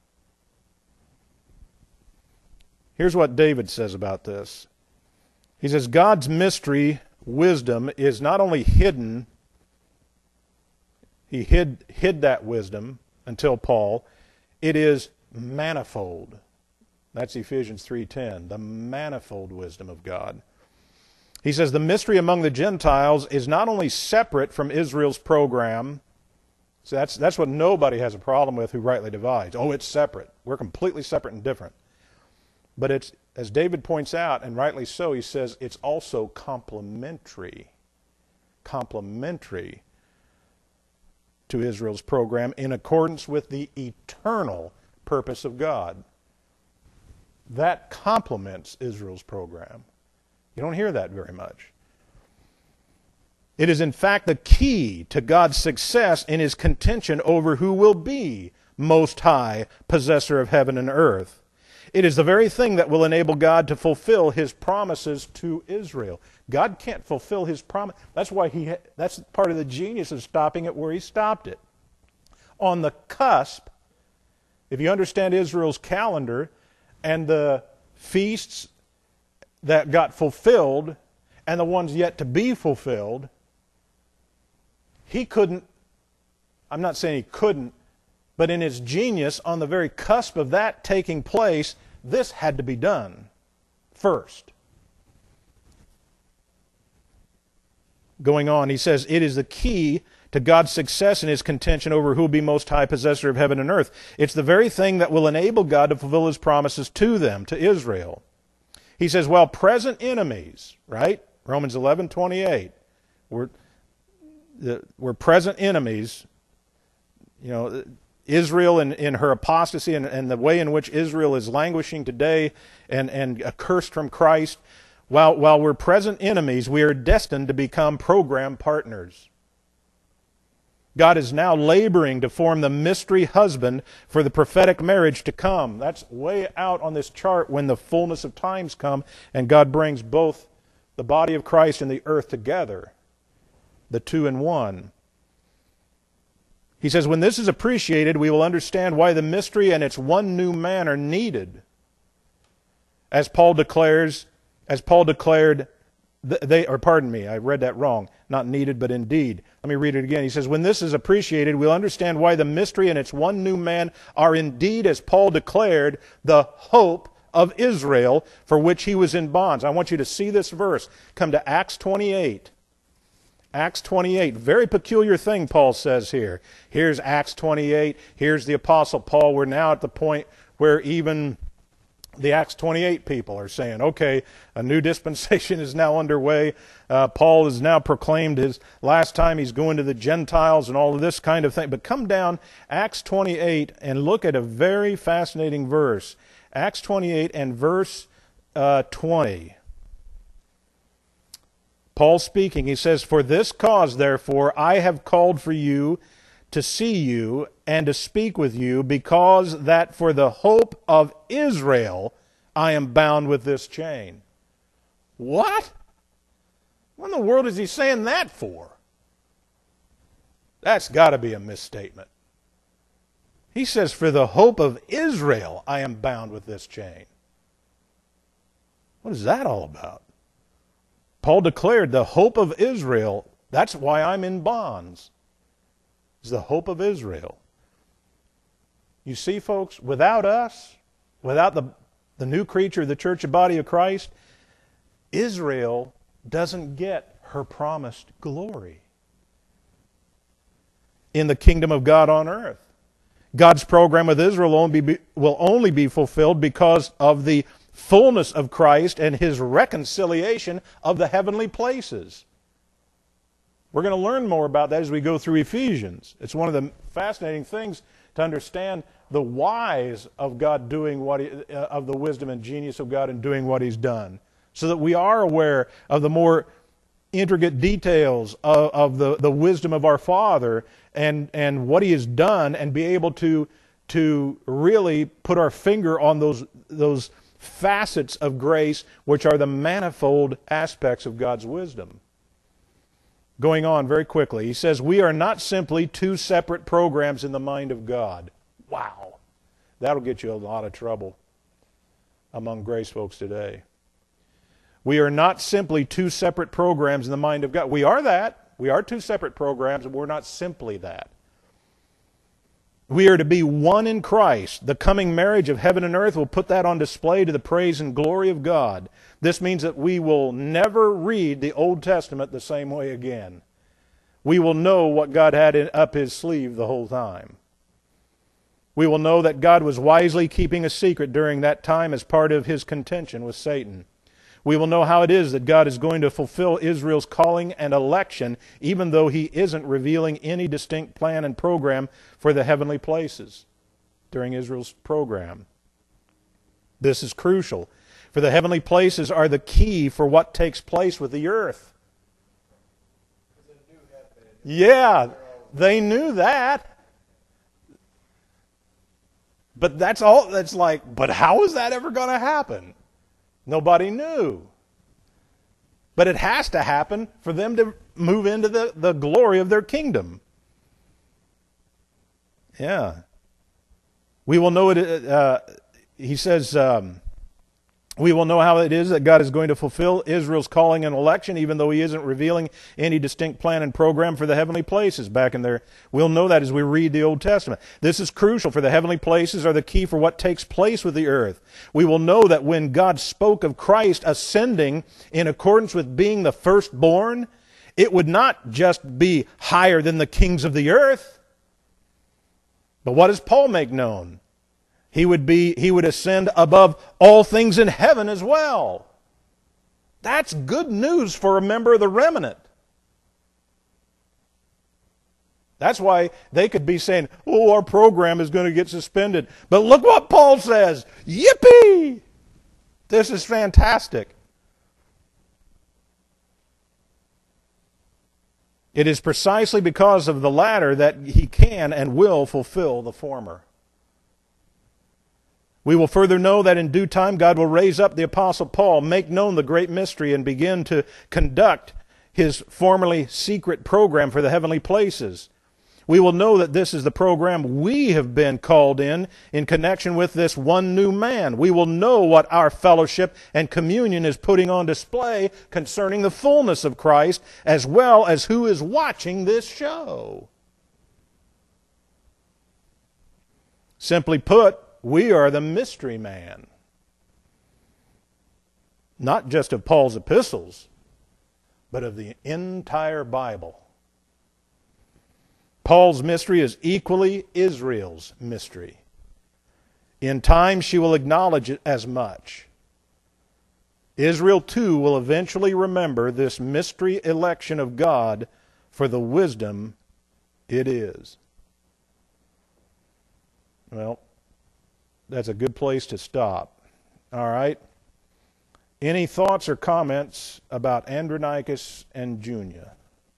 Here's what David says about this. He says, God's mystery, wisdom, is not only hidden, He hid that wisdom until Paul, it is manifold. That's Ephesians 3:10, the manifold wisdom of God. He says the mystery among the Gentiles is not only separate from Israel's program. So that's what nobody has a problem with who rightly divides. Oh, it's separate. We're completely separate and different. But it's, as David points out, and rightly so, he says it's also complementary. Complementary to Israel's program in accordance with the eternal purpose of God. That complements Israel's program. You don't hear that very much. It is in fact the key to God's success in His contention over who will be Most High, possessor of heaven and earth. It is the very thing that will enable God to fulfill His promises to Israel. God can't fulfill His promise. That's why that's part of the genius of stopping it where He stopped it. On the cusp, if you understand Israel's calendar and the feasts that got fulfilled and the ones yet to be fulfilled, He couldn't, I'm not saying He couldn't, but in His genius, on the very cusp of that taking place, this had to be done first. Going on, he says, it is the key to God's success in His contention over who will be Most High, possessor of heaven and earth. It's the very thing that will enable God to fulfill His promises to them, to Israel. He says, while present enemies, right? Romans 11:28. We're present enemies. You know, Israel in her apostasy and the way in which Israel is languishing today and accursed from Christ. While we're present enemies, we are destined to become program partners. God is now laboring to form the mystery husband for the prophetic marriage to come. That's way out on this chart when the fullness of times come and God brings both the body of Christ and the earth together, the two in one. He says, when this is appreciated, we will understand why the mystery and its one new man are needed. As Paul declared, I read that wrong. Not needed, but indeed. Let me read it again. He says, when this is appreciated, we'll understand why the mystery and its one new man are indeed, as Paul declared, the hope of Israel, for which he was in bonds. I want you to see this verse. Come to Acts 28. Acts 28. Very peculiar thing Paul says here. Here's Acts 28. Here's the Apostle Paul. We're now at the point where even the Acts 28 people are saying, okay, a new dispensation is now underway. Paul has now proclaimed his last time he's going to the Gentiles and all of this kind of thing. But come down, Acts 28, and look at a very fascinating verse. Acts 28 and verse 20. Paul speaking, he says, "For this cause, therefore, I have called for you to see you and to speak with you, because that for the hope of Israel I am bound with this chain." What? What in the world is he saying that for? That's got to be a misstatement. He says, "For the hope of Israel I am bound with this chain." What is that all about? Paul declared the hope of Israel. That's why I'm in bonds. It's the hope of Israel. You see, folks, without us, without the new creature, the church of body of Christ, Israel doesn't get her promised glory in the kingdom of God on earth. God's program with Israel will only be fulfilled because of the fullness of Christ and His reconciliation of the heavenly places. We're going to learn more about that as we go through Ephesians. It's one of the fascinating things to understand the whys of God doing of the wisdom and genius of God in doing what He's done, so that we are aware of the more intricate details of the wisdom of our Father and what He has done, and be able to really put our finger on those facets of grace, which are the manifold aspects of God's wisdom. Going on very quickly, he says, "We are not simply two separate programs in the mind of God." Wow. That'll get you a lot of trouble among grace folks today. We are not simply two separate programs in the mind of God. We are that. We are two separate programs, but we're not simply that. We are to be one in Christ. The coming marriage of heaven and earth will put that on display to the praise and glory of God. This means that we will never read the Old Testament the same way again. We will know what God had up His sleeve the whole time. We will know that God was wisely keeping a secret during that time as part of His contention with Satan. We will know how it is that God is going to fulfill Israel's calling and election, even though He isn't revealing any distinct plan and program for the heavenly places during Israel's program. This is crucial, for the heavenly places are the key for what takes place with the earth. Yeah, they knew that. But that's all. That's like, but how is that ever going to happen? Nobody knew. But it has to happen for them to move into the glory of their kingdom. Yeah. We will know it. He says, we will know how it is that God is going to fulfill Israel's calling and election, even though He isn't revealing any distinct plan and program for the heavenly places back in there. We'll know that as we read the Old Testament. This is crucial, for the heavenly places are the key for what takes place with the earth. We will know that when God spoke of Christ ascending in accordance with being the firstborn, it would not just be higher than the kings of the earth. But what does Paul make known? He would ascend above all things in heaven as well. That's good news for a member of the remnant. That's why they could be saying, "Oh, our program is going to get suspended." But look what Paul says. Yippee! This is fantastic. It is precisely because of the latter that he can and will fulfill the former. We will further know that in due time God will raise up the Apostle Paul, make known the great mystery, and begin to conduct his formerly secret program for the heavenly places. We will know that this is the program we have been called in connection with this one new man. We will know what our fellowship and communion is putting on display concerning the fullness of Christ, as well as who is watching this show. Simply put, we are the mystery man. Not just of Paul's epistles, but of the entire Bible. Paul's mystery is equally Israel's mystery. In time, she will acknowledge it as much. Israel, too, will eventually remember this mystery election of God for the wisdom it is. Well, that's a good place to stop. All right? Any thoughts or comments about Andronicus and Junia?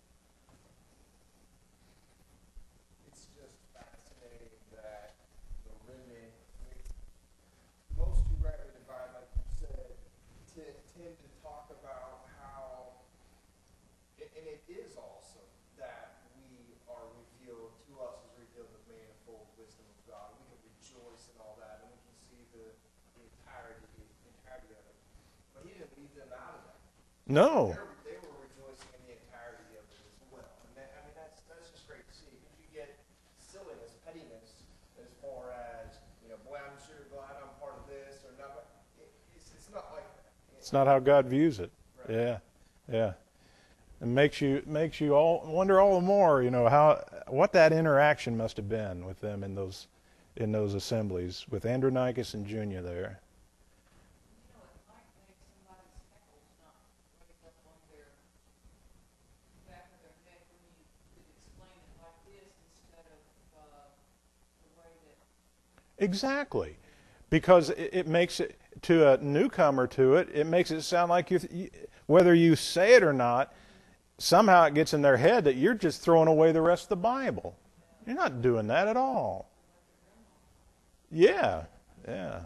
It's just fascinating that the remnant, most who rightly divide, like you said, tend to talk about how, and it is awesome that we are revealed, to us is revealed the manifold wisdom of God. We can rejoice in all that, and we can see the entirety of it. But he didn't leave them out of that. No. They were rejoicing in the entirety of it as well. And that's just great to see. Because you get silliness, pettiness, as far as, boy, I'm sure glad I'm part of this or not. But it's not like that. It's not how God views it. Right. Yeah, yeah. It makes you all wonder all the more, what that interaction must have been with them in those assemblies with Andronicus and Junia there. You know, it might make somebody's hackles not raise up on their back of their neck when you could explain it like this instead of the way that. Exactly, because it makes it, to a newcomer to it, it makes it sound like whether you say it or not, somehow it gets in their head that you're just throwing away the rest of the Bible. You're not doing that at all. Yeah, yeah.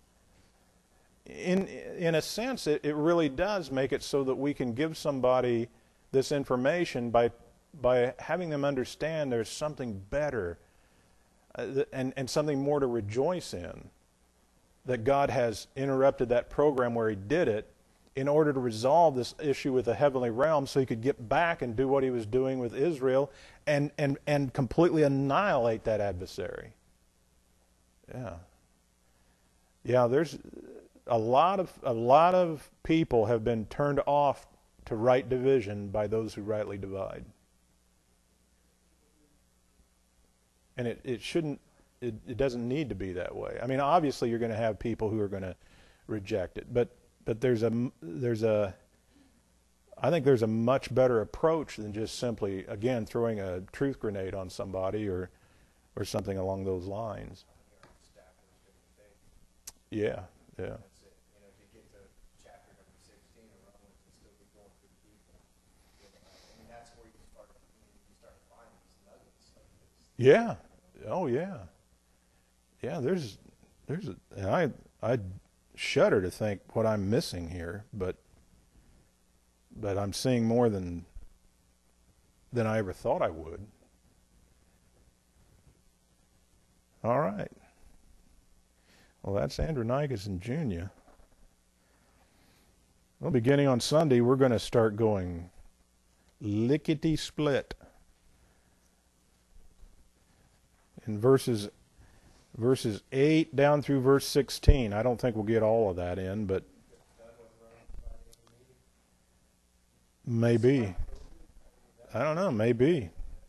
In a sense, it really does make it so that we can give somebody this information by having them understand there's something better and something more to rejoice in. That God has interrupted that program where He did it in order to resolve this issue with the heavenly realm so He could get back and do what He was doing with Israel and completely annihilate that adversary. Yeah. Yeah, there's a lot of people have been turned off to right division by those who rightly divide. And it shouldn't, it doesn't need to be that way. I mean, obviously you're going to have people who are going to reject it, but I think there's a much better approach than just simply, again, throwing a truth grenade on somebody or something along those lines. Yeah, yeah. That's it. If you get to chapter number 16 of Romans and still be going through the people, that's where you start finding these nuggets like this. Yeah. Oh, yeah. Yeah, I shudder to think what I'm missing here, but I'm seeing more than I ever thought I would. All right. Well, that's Andronicus and Junia. Well, beginning on Sunday, we're going to start going lickety-split in verses 8 down through verse 16. I don't think we'll get all of that in, but maybe. I don't know, maybe.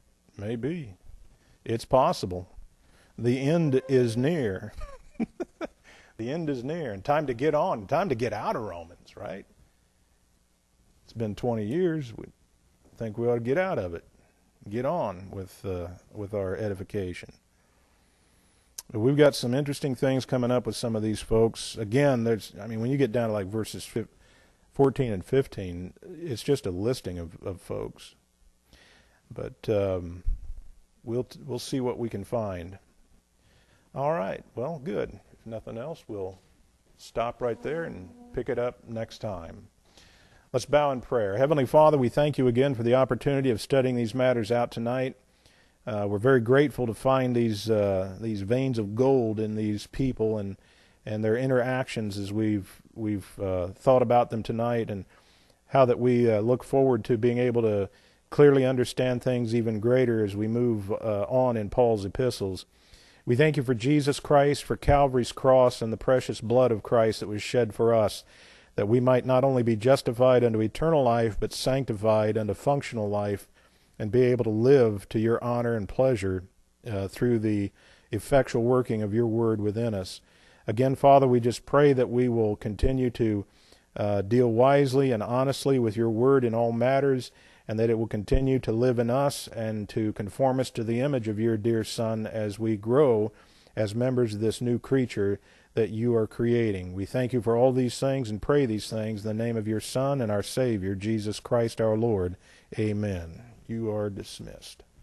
It's possible. The end is near. The end is near, and time to get on, time to get out of Romans, right? It's been 20 years. We think we ought to get out of it, get on with our edification. But we've got some interesting things coming up with some of these folks. Again, when you get down to like verses 14 and 15, it's just a listing of folks. But we'll see what we can find. All right. Well, good. If nothing else, we'll stop right there and pick it up next time. Let's bow in prayer. Heavenly Father, we thank you again for the opportunity of studying these matters out tonight. We're very grateful to find these veins of gold in these people and their interactions as we've thought about them tonight, and how that we look forward to being able to clearly understand things even greater as we move on in Paul's epistles. We thank you for Jesus Christ, for Calvary's cross and the precious blood of Christ that was shed for us, that we might not only be justified unto eternal life, but sanctified unto functional life, and be able to live to your honor and pleasure through the effectual working of your word within us. Again, Father, we just pray that we will continue to deal wisely and honestly with your word in all matters, and that it will continue to live in us and to conform us to the image of your dear Son as we grow as members of this new creature that you are creating. We thank you for all these things and pray these things in the name of your Son and our Savior, Jesus Christ our Lord. Amen. You are dismissed.